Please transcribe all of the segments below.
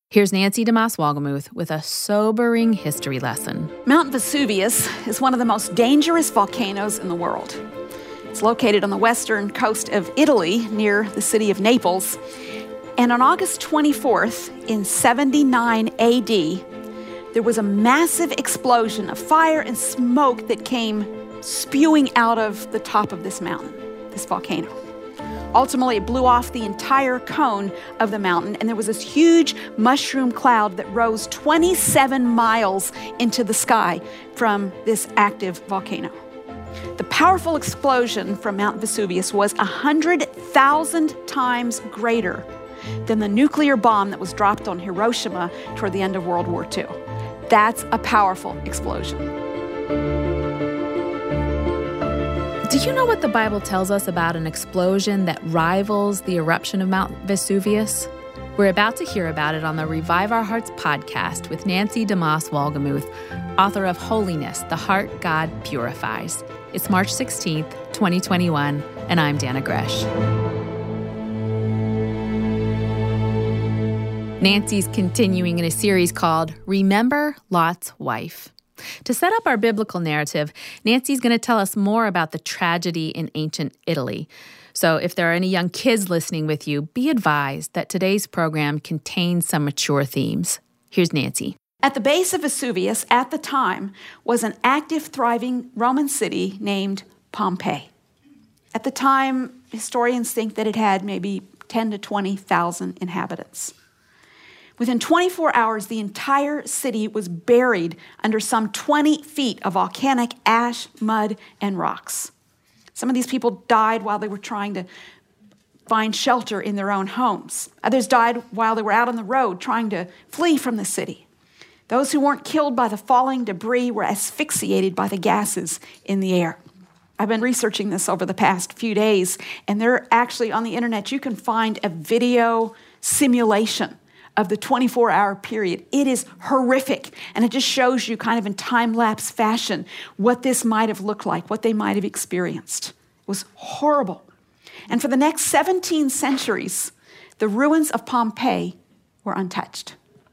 Here's Nancy DeMoss Wolgemuth with a sobering history lesson. Mount Vesuvius is one of the most dangerous volcanoes in the world. It's located on the western coast of Italy near the city of Naples. And on August 24th, in 79 AD, there was a massive explosion of fire and smoke that came spewing out of the top of this mountain, this volcano. Ultimately, it blew off the entire cone of the mountain, and there was this huge mushroom cloud that rose 27 miles into the sky from this active volcano. The powerful explosion from Mount Vesuvius was 100,000 times greater than the nuclear bomb that was dropped on Hiroshima toward the end of World War II. That's a powerful explosion. Do you know what the Bible tells us about an explosion that rivals the eruption of Mount Vesuvius? We're about to hear about it on the Revive Our Hearts podcast with Nancy DeMoss Wolgemuth, author of Holiness, the Heart God Purifies. It's March 16th, 2021, and I'm Dana Gresh. Nancy's continuing in a series called Remember Lot's Wife. To set up our biblical narrative, Nancy's going to tell us more about the tragedy in ancient Italy. So if there are any young kids listening with you, be advised that today's program contains some mature themes. Here's Nancy. At the base of Vesuvius at the time was an active, thriving Roman city named Pompeii. At the time, historians think that it had maybe 10 to 20,000 inhabitants. Within 24 hours, the entire city was buried under some 20 feet of volcanic ash, mud, and rocks. Some of these people died while they were trying to find shelter in their own homes. Others died while they were out on the road trying to flee from the city. Those who weren't killed by the falling debris were asphyxiated by the gases in the air. I've been researching this over the past few days, and they're actually on the internet. You can find a video simulation of the 24-hour period. It is horrific, and it just shows you kind of in time-lapse fashion what this might have looked like, what they might have experienced. It was horrible. And for the next 17 centuries, the ruins of Pompeii were untouched.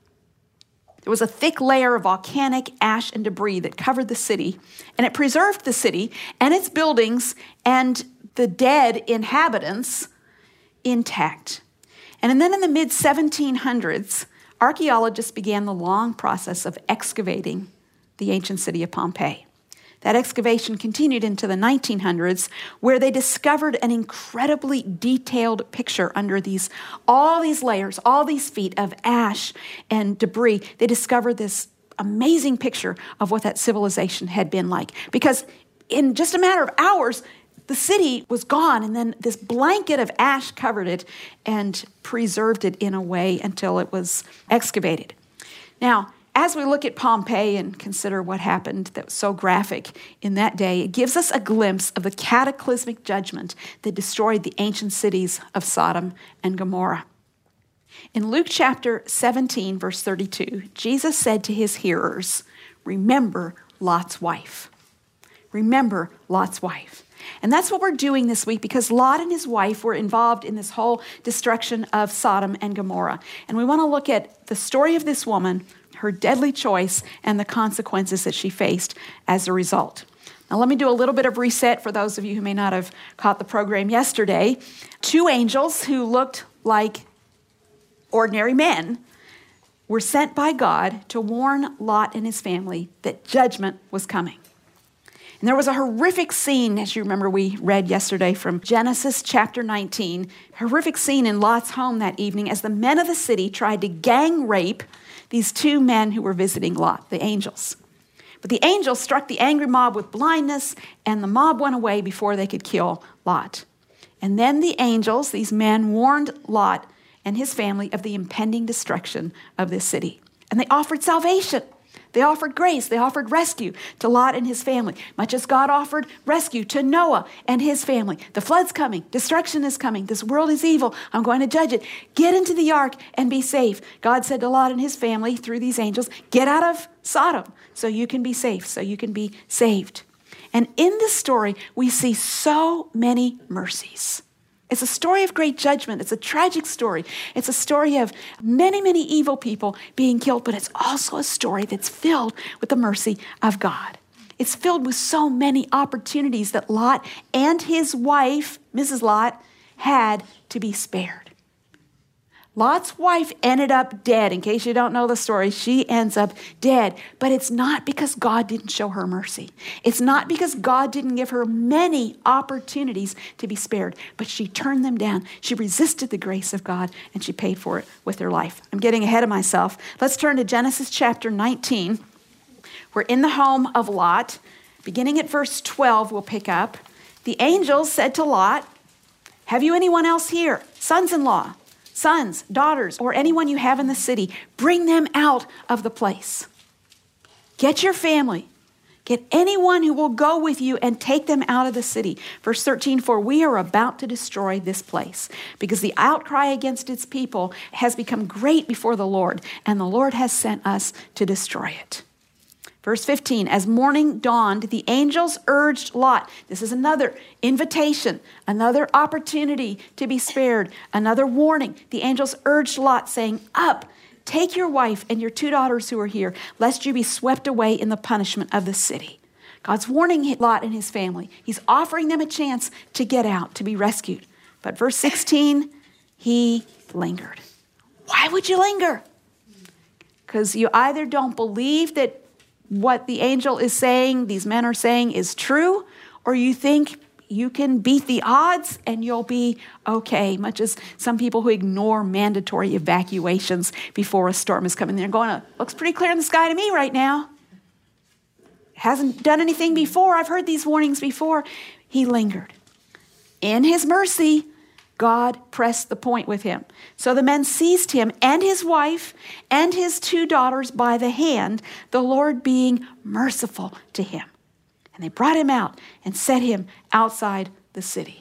There was a thick layer of volcanic ash and debris that covered the city, and it preserved the city and its buildings and the dead inhabitants intact. And then in the mid-1700s, archaeologists began the long process of excavating the ancient city of Pompeii. That excavation continued into the 1900s, where they discovered an incredibly detailed picture under all these layers, all these feet of ash and debris. They discovered this amazing picture of what that civilization had been like. Because in just a matter of hours, the city was gone, and then this blanket of ash covered it and preserved it in a way until it was excavated. Now, as we look at Pompeii and consider what happened that was so graphic in that day, it gives us a glimpse of the cataclysmic judgment that destroyed the ancient cities of Sodom and Gomorrah. In Luke chapter 17, verse 32, Jesus said to his hearers, "Remember Lot's wife." Remember Lot's wife. And that's what we're doing this week, because Lot and his wife were involved in this whole destruction of Sodom and Gomorrah. And we want to look at the story of this woman, her deadly choice, and the consequences that she faced as a result. Now, let me do a little bit of reset for those of you who may not have caught the program yesterday. Two angels who looked like ordinary men were sent by God to warn Lot and his family that judgment was coming. And there was a horrific scene, as you remember we read yesterday from Genesis chapter 19, horrific scene in Lot's home that evening as the men of the city tried to gang rape these two men who were visiting Lot, the angels. But the angels struck the angry mob with blindness, and the mob went away before they could kill Lot. And then the angels, these men, warned Lot and his family of the impending destruction of this city. And they offered salvation. They offered grace. They offered rescue to Lot and his family, much as God offered rescue to Noah and his family. The flood's coming. Destruction is coming. This world is evil. I'm going to judge it. Get into the ark and be safe. God said to Lot and his family through these angels, get out of Sodom so you can be safe, so you can be saved. And in this story, we see so many mercies. It's a story of great judgment. It's a tragic story. It's a story of many, many evil people being killed, but it's also a story that's filled with the mercy of God. It's filled with so many opportunities that Lot and his wife, Mrs. Lot, had to be spared. Lot's wife ended up dead. In case you don't know the story, she ends up dead. But it's not because God didn't show her mercy. It's not because God didn't give her many opportunities to be spared, but she turned them down. She resisted the grace of God, and she paid for it with her life. I'm getting ahead of myself. Let's turn to Genesis chapter 19. We're in the home of Lot. Beginning at verse 12, we'll pick up. The angels said to Lot, "Have you anyone else here? Sons-in-law, sons, daughters, or anyone you have in the city, bring them out of the place. Get your family. Get anyone who will go with you and take them out of the city." Verse 13, "For we are about to destroy this place, because the outcry against its people has become great before the Lord, and the Lord has sent us to destroy it." Verse 15, "As morning dawned, the angels urged Lot." This is another invitation, another opportunity to be spared, another warning. The angels urged Lot, saying, "Up, take your wife and your 2 daughters who are here, lest you be swept away in the punishment of the city." God's warning Lot and his family. He's offering them a chance to get out, to be rescued. But verse 16, he lingered. Why would you linger? Because you either don't believe that what the angel is saying, these men are saying, is true, or you think you can beat the odds and you'll be okay, much as some people who ignore mandatory evacuations before a storm is coming. They're going, "Looks pretty clear in the sky to me right now. Hasn't done anything before. I've heard these warnings before." He lingered. In his mercy, God pressed the point with him. So the men seized him and his wife and his 2 daughters by the hand, the Lord being merciful to him. And they brought him out and set him outside the city.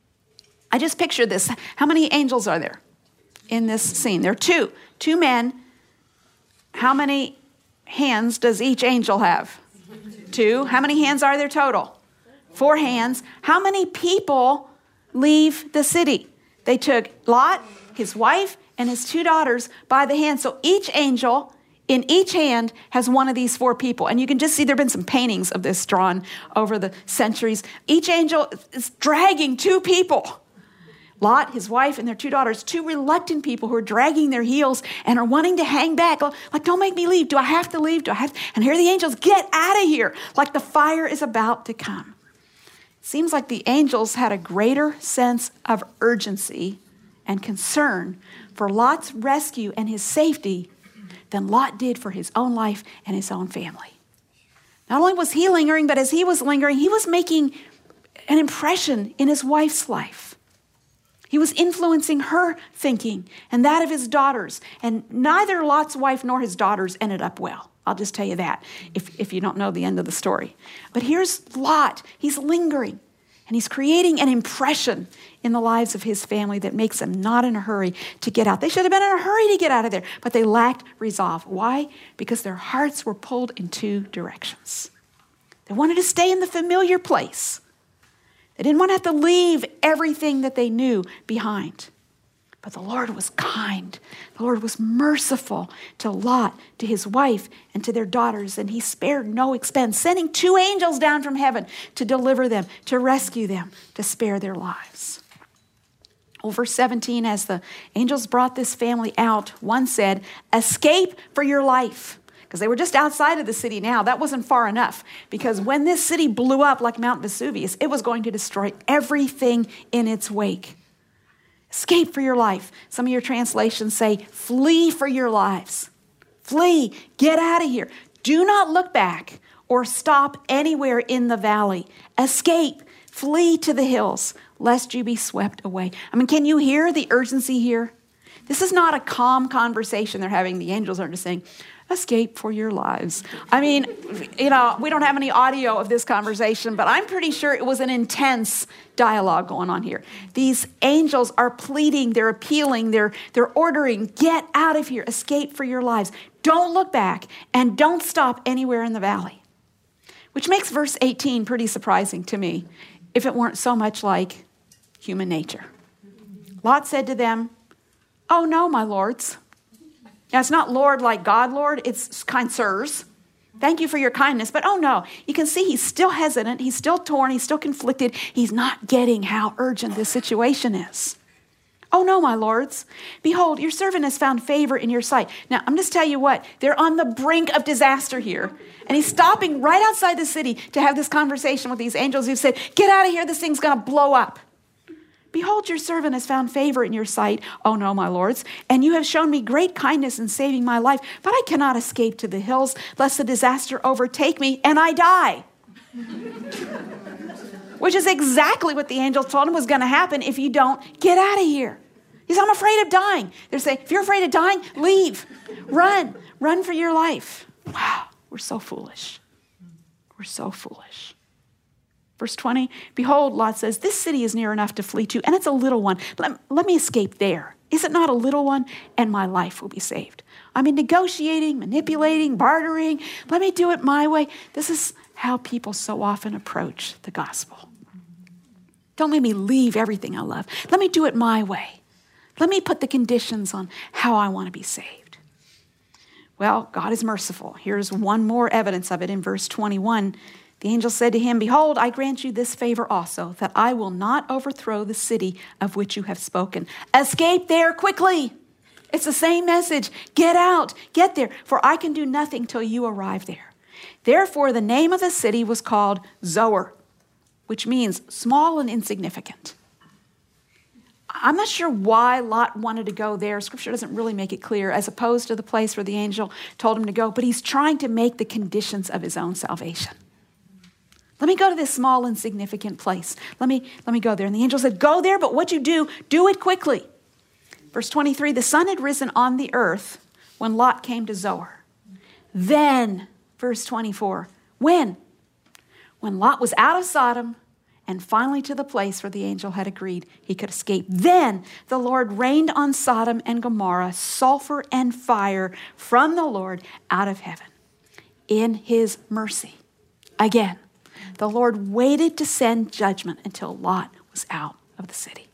I just picture this. How many angels are there in this scene? There are 2 men. How many hands does each angel have? 2. How many hands are there total? 4 hands. How many people leave the city? They took Lot, his wife, and his 2 daughters by the hand. So each angel in each hand has one of these 4 people. And you can just see there have been some paintings of this drawn over the centuries. Each angel is dragging 2 people. Lot, his wife, and their 2 daughters, 2 reluctant people who are dragging their heels and are wanting to hang back. Like, "Don't make me leave. Do I have to leave? And here the angels, "Get out of here," like the fire is about to come. Seems like the angels had a greater sense of urgency and concern for Lot's rescue and his safety than Lot did for his own life and his own family. Not only was he lingering, but as he was lingering, he was making an impression in his wife's life. He was influencing her thinking and that of his daughters. And neither Lot's wife nor his daughters ended up well. I'll just tell you that if you don't know the end of the story. But here's Lot. He's lingering, and he's creating an impression in the lives of his family that makes them not in a hurry to get out. They should have been in a hurry to get out of there, but they lacked resolve. Why? Because their hearts were pulled in 2 directions. They wanted to stay in the familiar place. They didn't want to have to leave everything that they knew behind. But the Lord was kind. The Lord was merciful to Lot, to his wife, and to their daughters, and he spared no expense, sending 2 angels down from heaven to deliver them, to rescue them, to spare their lives. Well, verse 17, as the angels brought this family out, one said, "Escape for your life." Because they were just outside of the city now. That wasn't far enough. Because when this city blew up like Mount Vesuvius, it was going to destroy everything in its wake. Escape for your life. Some of your translations say, "Flee for your lives." Flee. Get out of here. Do not look back or stop anywhere in the valley. Escape. Flee to the hills, lest you be swept away. I mean, can you hear the urgency here? This is not a calm conversation they're having. The angels aren't just saying, "Escape for your lives." I mean, we don't have any audio of this conversation, but I'm pretty sure it was an intense dialogue going on here. These angels are pleading, they're appealing, they're ordering, "Get out of here, escape for your lives. Don't look back and don't stop anywhere in the valley." Which makes verse 18 pretty surprising to me if it weren't so much like human nature. Lot said to them, "Oh no, my lords." Now it's not Lord like God, Lord. It's kind sirs. Thank you for your kindness. But oh no, you can see he's still hesitant. He's still torn. He's still conflicted. He's not getting how urgent this situation is. "Oh no, my lords. Behold, your servant has found favor in your sight." Now, I'm just tell you what, they're on the brink of disaster here. And he's stopping right outside the city to have this conversation with these angels who've said, "Get out of here, this thing's going to blow up." "Behold, your servant has found favor in your sight, oh no, my lords, and you have shown me great kindness in saving my life, but I cannot escape to the hills, lest the disaster overtake me and I die." Which is exactly what the angel told him was going to happen if you don't get out of here. He said, "I'm afraid of dying." They're saying, if you're afraid of dying, leave. Run for your life. Wow, we're so foolish. We're so foolish. Verse 20, "Behold," Lot says, "this city is near enough to flee to, and it's a little one. Let me escape there. Is it not a little one? And my life will be saved." I mean, negotiating, manipulating, bartering. Let me do it my way. This is how people so often approach the gospel. Don't make me leave everything I love. Let me do it my way. Let me put the conditions on how I want to be saved. Well, God is merciful. Here's one more evidence of it in verse 21. The angel said to him, "Behold, I grant you this favor also, that I will not overthrow the city of which you have spoken. Escape there quickly." It's the same message. Get out, get there, for I can do nothing till you arrive there. Therefore, the name of the city was called Zoar, which means small and insignificant. I'm not sure why Lot wanted to go there. Scripture doesn't really make it clear, as opposed to the place where the angel told him to go, but he's trying to make the conditions of his own salvation. Let me go to this small, insignificant place. Let me go there. And the angel said, "Go there, but what you do it quickly." Verse 23, the sun had risen on the earth when Lot came to Zoar. Then, verse 24, when Lot was out of Sodom and finally to the place where the angel had agreed he could escape, then the Lord rained on Sodom and Gomorrah sulfur and fire from the Lord out of heaven. In his mercy, again, the Lord waited to send judgment until Lot was out of the city.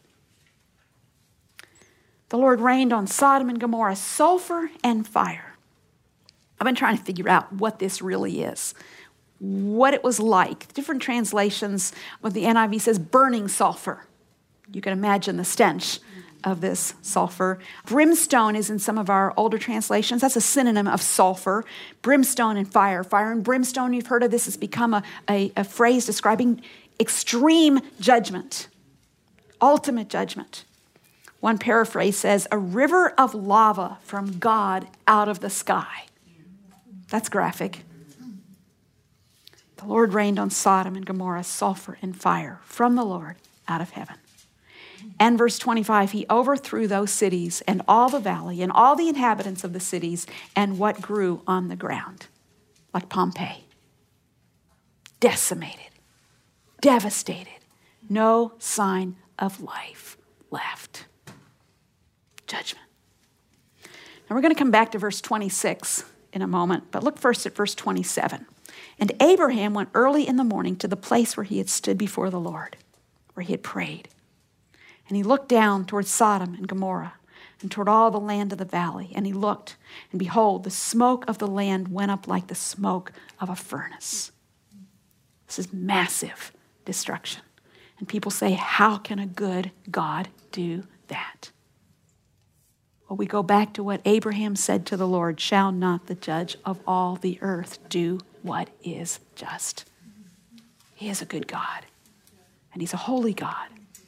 The Lord rained on Sodom and Gomorrah sulfur and fire. I've been trying to figure out what this really is, what it was like. Different translations of the NIV says burning sulfur. You can imagine the stench of this sulfur. Brimstone is in some of our older translations. That's a synonym of sulfur. Brimstone and fire. Fire and brimstone, you've heard of this. It's become a phrase describing extreme judgment, ultimate judgment. One paraphrase says, "A river of lava from God out of the sky." That's graphic. The Lord rained on Sodom and Gomorrah sulfur and fire from the Lord out of heaven. And verse 25, he overthrew those cities and all the valley and all the inhabitants of the cities and what grew on the ground, like Pompeii. Decimated, devastated, no sign of life left. Judgment. Now we're going to come back to verse 26 in a moment, but look first at verse 27. And Abraham went early in the morning to the place where he had stood before the Lord, where he had prayed. And he looked down toward Sodom and Gomorrah and toward all the land of the valley. And he looked, and behold, the smoke of the land went up like the smoke of a furnace. This is massive destruction. And people say, how can a good God do that? Well, we go back to what Abraham said to the Lord, shall not the judge of all the earth do what is just? He is a good God, and he's a holy God,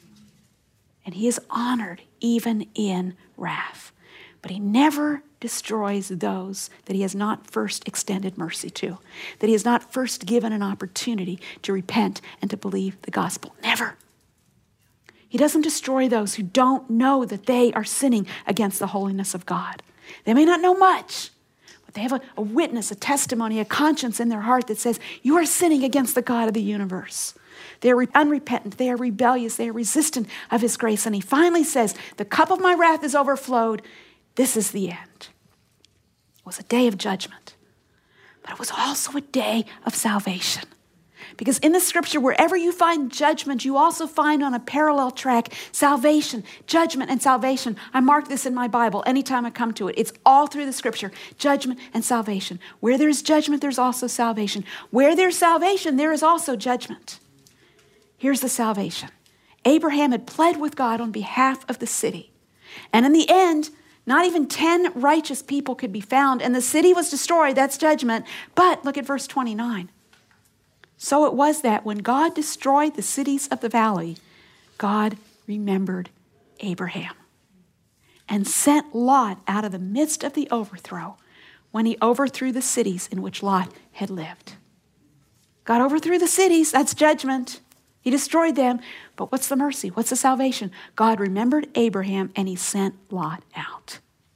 and he is honored even in wrath. But he never destroys those that he has not first extended mercy to, that he has not first given an opportunity to repent and to believe the gospel. Never. He doesn't destroy those who don't know that they are sinning against the holiness of God. They may not know much, but they have a witness, a testimony, a conscience in their heart that says, you are sinning against the God of the universe. They are unrepentant, they are rebellious, they are resistant of his grace. And he finally says, the cup of my wrath is overflowed. This is the end. It was a day of judgment, but it was also a day of salvation. Because in the scripture, wherever you find judgment, you also find on a parallel track salvation, judgment and salvation. I mark this in my Bible anytime I come to it. It's all through the scripture, judgment and salvation. Where there's judgment, there's also salvation. Where there's salvation, there is also judgment. Here's the salvation. Abraham had pled with God on behalf of the city. And in the end, not even 10 righteous people could be found, and the city was destroyed. That's judgment. But look at verse 29. So it was that when God destroyed the cities of the valley, God remembered Abraham and sent Lot out of the midst of the overthrow when he overthrew the cities in which Lot had lived. God overthrew the cities. That's judgment. He destroyed them. But what's the mercy? What's the salvation? God remembered Abraham and he sent Lot out.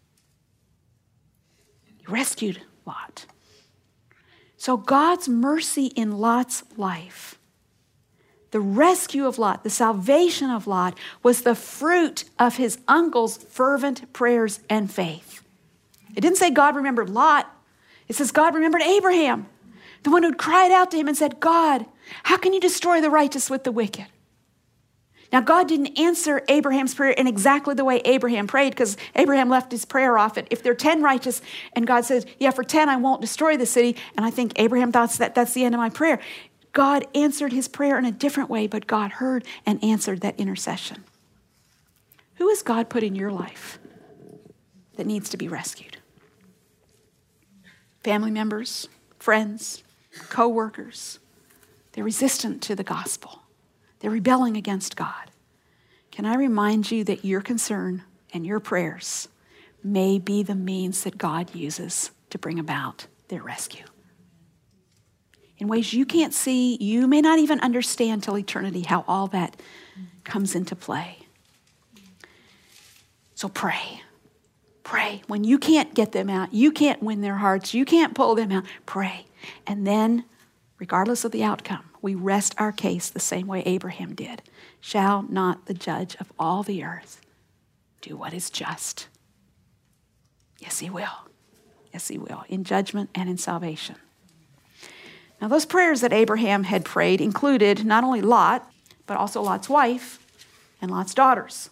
He rescued Lot. So God's mercy in Lot's life, the rescue of Lot, the salvation of Lot, was the fruit of his uncle's fervent prayers and faith. It didn't say God remembered Lot. It says God remembered Abraham, the one who cried out to him and said, God, how can you destroy the righteous with the wicked? Now, God didn't answer Abraham's prayer in exactly the way Abraham prayed, because Abraham left his prayer off. If there are 10 righteous, and God says, yeah, for 10, I won't destroy the city. And I think Abraham thought that's the end of my prayer. God answered his prayer in a different way, but God heard and answered that intercession. Who has God put in your life that needs to be rescued? Family members, friends, co-workers. They're resistant to the gospel. They're rebelling against God. Can I remind you that your concern and your prayers may be the means that God uses to bring about their rescue? In ways you can't see, you may not even understand till eternity how all that comes into play. So pray. Pray. When you can't get them out, you can't win their hearts, you can't pull them out, pray. And then, regardless of the outcome, we rest our case the same way Abraham did. Shall not the judge of all the earth do what is just? Yes, he will. Yes, he will. In judgment and in salvation. Now, those prayers that Abraham had prayed included not only Lot, but also Lot's wife and Lot's daughters.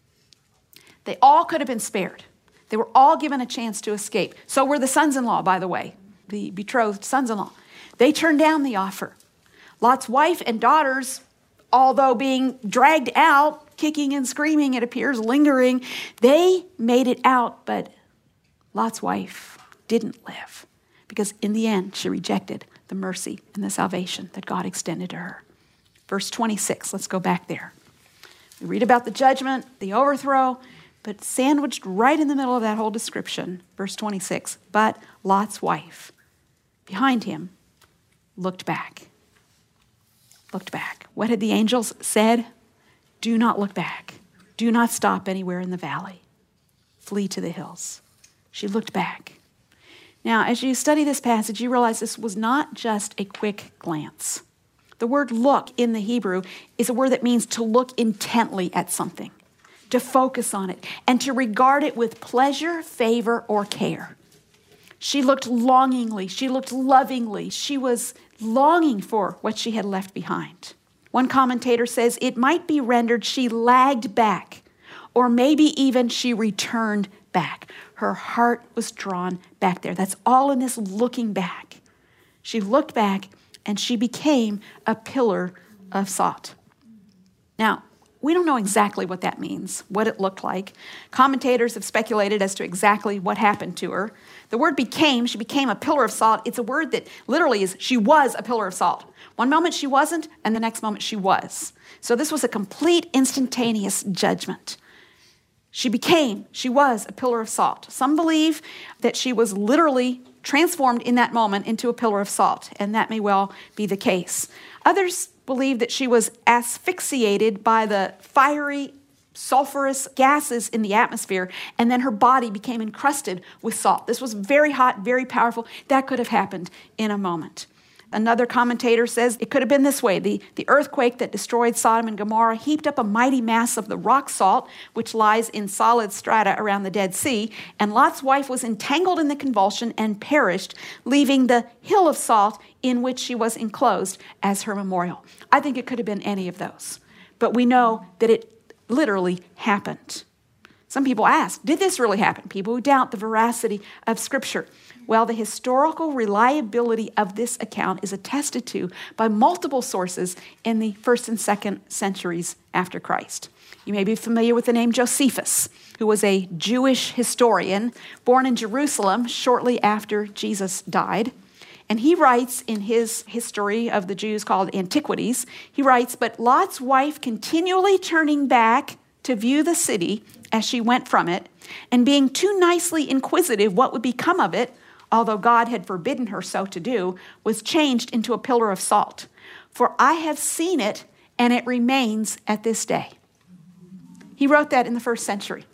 They all could have been spared. They were all given a chance to escape. So were the sons-in-law, by the way, the betrothed sons-in-law. They turned down the offer. Lot's wife and daughters, although being dragged out, kicking and screaming, it appears, lingering, they made it out, but Lot's wife didn't live because in the end, she rejected the mercy and the salvation that God extended to her. Verse 26, let's go back there. We read about the judgment, the overthrow, but sandwiched right in the middle of that whole description, verse 26, but Lot's wife, behind him, looked back. Looked back. What had the angels said? Do not look back. Do not stop anywhere in the valley. Flee to the hills. She looked back. Now, as you study this passage, you realize this was not just a quick glance. The word look in the Hebrew is a word that means to look intently at something, to focus on it, and to regard it with pleasure, favor, or care. She looked longingly. She looked lovingly. She was longing for what she had left behind. One commentator says it might be rendered she lagged back, or maybe even she returned back. Her heart was drawn back there. That's all in this looking back. She looked back and she became a pillar of salt. Now, we don't know exactly what that means, what it looked like. Commentators have speculated as to exactly what happened to her. The word became, she became a pillar of salt. It's a word that literally is, she was a pillar of salt. One moment she wasn't, and the next moment she was. So this was a complete instantaneous judgment. She was a pillar of salt. Some believe that she was literally transformed in that moment into a pillar of salt, and that may well be the case. Others believe that she was asphyxiated by the fiery, sulfurous gases in the atmosphere, and then her body became encrusted with salt. This was very hot, very powerful. That could have happened in a moment. Another commentator says it could have been this way. The earthquake that destroyed Sodom and Gomorrah heaped up a mighty mass of the rock salt, which lies in solid strata around the Dead Sea, and Lot's wife was entangled in the convulsion and perished, leaving the hill of salt in which she was enclosed as her memorial. I think it could have been any of those, but we know that it literally happened. Some people ask, did this really happen? People who doubt the veracity of Scripture. Well, the historical reliability of this account is attested to by multiple sources in the 1st and 2nd centuries after Christ. You may be familiar with the name Josephus, who was a Jewish historian born in Jerusalem shortly after Jesus died. And he writes in his history of the Jews called Antiquities, he writes, "But Lot's wife continually turning back to view the city as she went from it, and being too nicely inquisitive what would become of it, although God had forbidden her so to do, was changed into a pillar of salt. For I have seen it, and it remains at this day." He wrote that in the 1st century.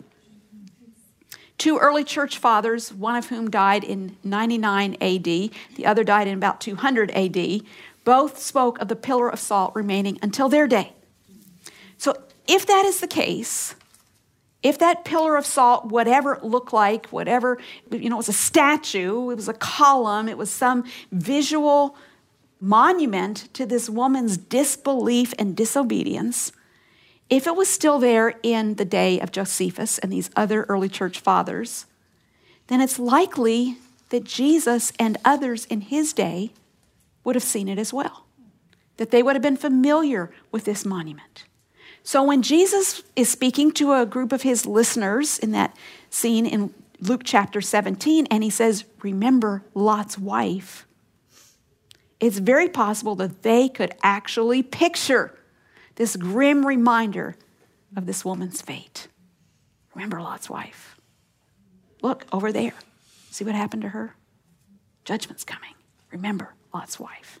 2 early church fathers, one of whom died in 99 AD, the other died in about 200 AD, both spoke of the pillar of salt remaining until their day. So if that is the case, if that pillar of salt, whatever it looked like, whatever, it was a statue, it was a column, it was some visual monument to this woman's disbelief and disobedience, if it was still there in the day of Josephus and these other early church fathers, then it's likely that Jesus and others in his day would have seen it as well, that they would have been familiar with this monument. So when Jesus is speaking to a group of his listeners in that scene in Luke chapter 17, and he says, "Remember Lot's wife," it's very possible that they could actually picture this grim reminder of this woman's fate. Remember Lot's wife. Look over there. See what happened to her? Judgment's coming. Remember Lot's wife.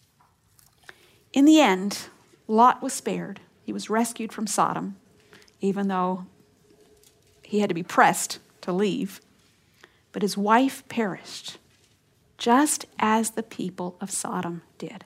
In the end, Lot was spared. He was rescued from Sodom, even though he had to be pressed to leave. But his wife perished, just as the people of Sodom did.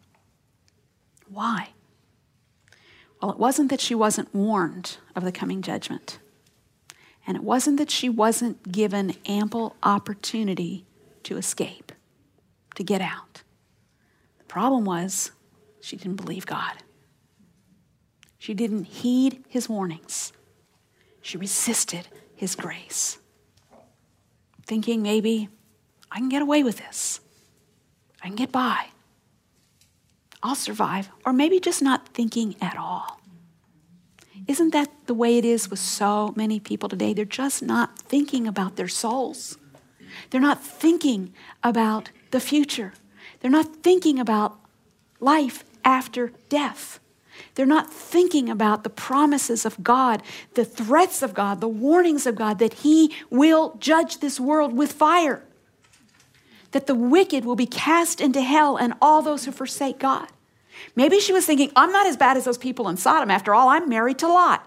Why? Well, it wasn't that she wasn't warned of the coming judgment. And it wasn't that she wasn't given ample opportunity to escape, to get out. The problem was she didn't believe God. She didn't heed his warnings. She resisted his grace, thinking maybe I can get away with this. I can get by. I'll survive. Or maybe just not thinking at all. Isn't that the way it is with so many people today? They're just not thinking about their souls. They're not thinking about the future. They're not thinking about life after death. They're not thinking about the promises of God, the threats of God, the warnings of God that he will judge this world with fire, that the wicked will be cast into hell and all those who forsake God. Maybe she was thinking, I'm not as bad as those people in Sodom. After all, I'm married to Lot.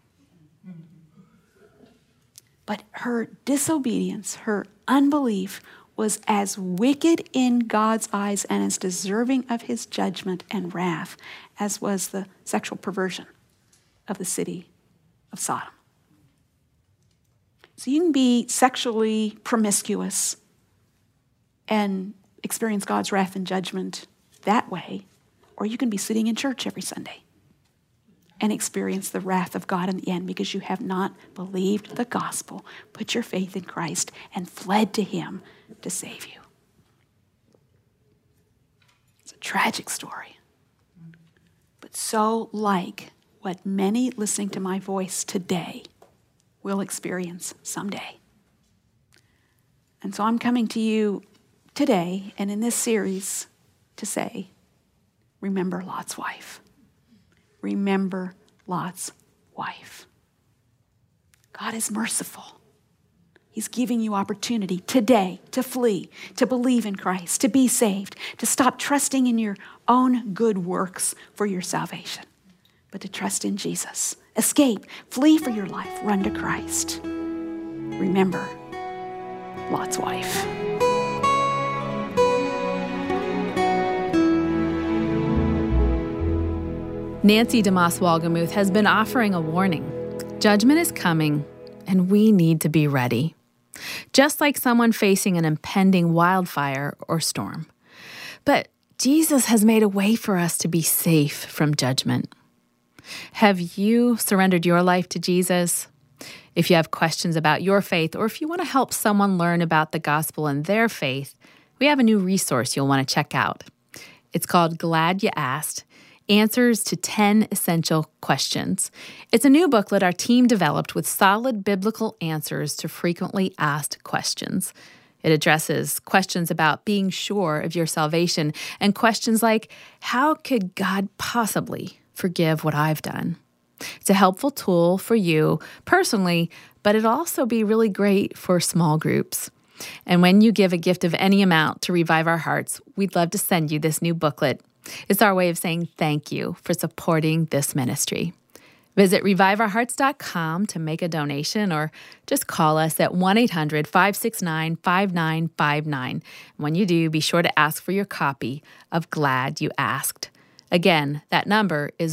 But her disobedience, her unbelief was as wicked in God's eyes and as deserving of his judgment and wrath as was the sexual perversion of the city of Sodom. So you can be sexually promiscuous and experience God's wrath and judgment that way, or you can be sitting in church every Sunday and experience the wrath of God in the end because you have not believed the gospel, put your faith in Christ, and fled to him to save you. It's a tragic story, but so like what many listening to my voice today will experience someday. And so I'm coming to you today and in this series to say, remember Lot's wife. Remember Lot's wife. God is merciful. He's giving you opportunity today to flee, to believe in Christ, to be saved, to stop trusting in your own good works for your salvation, but to trust in Jesus. Escape, flee for your life, run to Christ. Remember Lot's wife. Nancy DeMoss Wolgemuth has been offering a warning. Judgment is coming, and we need to be ready. Just like someone facing an impending wildfire or storm. But Jesus has made a way for us to be safe from judgment. Have you surrendered your life to Jesus? If you have questions about your faith, or if you want to help someone learn about the gospel and their faith, we have a new resource you'll want to check out. It's called Glad You Asked: Answers to 10 Essential Questions. It's a new booklet our team developed with solid biblical answers to frequently asked questions. It addresses questions about being sure of your salvation and questions like, how could God possibly forgive what I've done? It's a helpful tool for you personally, but it'll also be really great for small groups. And when you give a gift of any amount to Revive Our Hearts, we'd love to send you this new booklet. It's our way of saying thank you for supporting this ministry. Visit reviveourhearts.com to make a donation, or just call us at 1-800-569-5959. When you do, be sure to ask for your copy of Glad You Asked. Again, that number is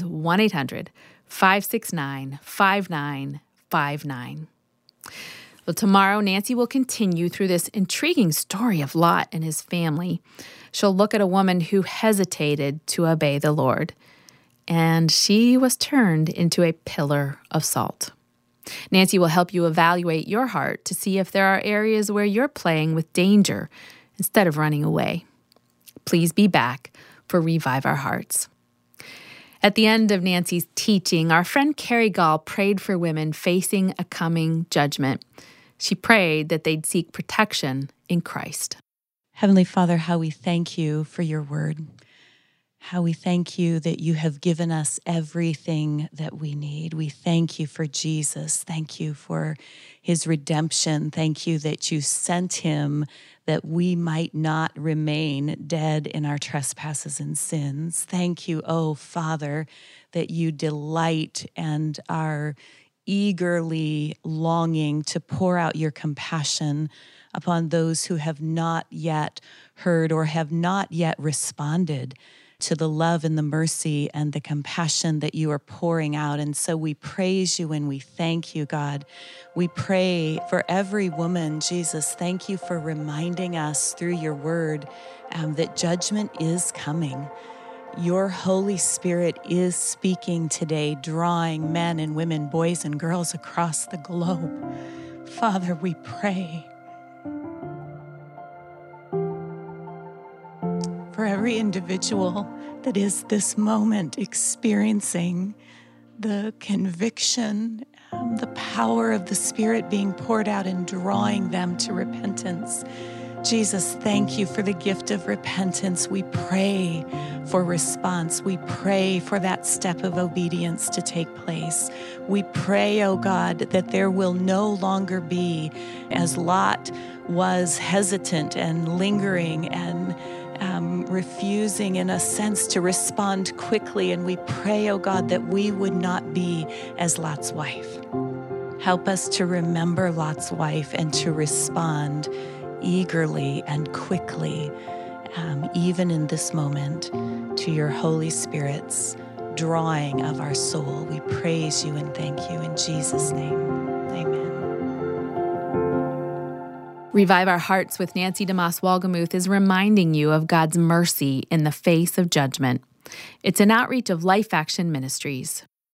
1-800-569-5959. Well, tomorrow, Nancy will continue through this intriguing story of Lot and his family. She'll look at a woman who hesitated to obey the Lord, and she was turned into a pillar of salt. Nancy will help you evaluate your heart to see if there are areas where you're playing with danger instead of running away. Please be back for Revive Our Hearts. At the end of Nancy's teaching, our friend Carrie Gall prayed for women facing a coming judgment. She prayed that they'd seek protection in Christ. Heavenly Father, how we thank you for your word. How we thank you that you have given us everything that we need. We thank you for Jesus. Thank you for his redemption. Thank you that you sent him that we might not remain dead in our trespasses and sins. Thank you, oh Father, that you delight and are eagerly longing to pour out your compassion upon those who have not yet heard or have not yet responded to the love and the mercy and the compassion that you are pouring out. And so we praise you and we thank you, God. We pray for every woman, Jesus. Thank you for reminding us through your word that judgment is coming. Your Holy Spirit is speaking today, drawing men and women, boys and girls across the globe. Father, we pray for every individual that is this moment experiencing the conviction, the power of the Spirit being poured out and drawing them to repentance. Jesus, thank you for the gift of repentance. We pray for response. We pray for that step of obedience to take place. We pray, oh God, that there will no longer be, as Lot was hesitant and lingering and refusing in a sense to respond quickly. And we pray, oh God, that we would not be as Lot's wife. Help us to remember Lot's wife and to respond eagerly and quickly, even in this moment, to your Holy Spirit's drawing of our soul. We praise you and thank you in Jesus' name. Amen. Revive Our Hearts with Nancy DeMoss Wolgemuth is reminding you of God's mercy in the face of judgment. It's an outreach of Life Action Ministries.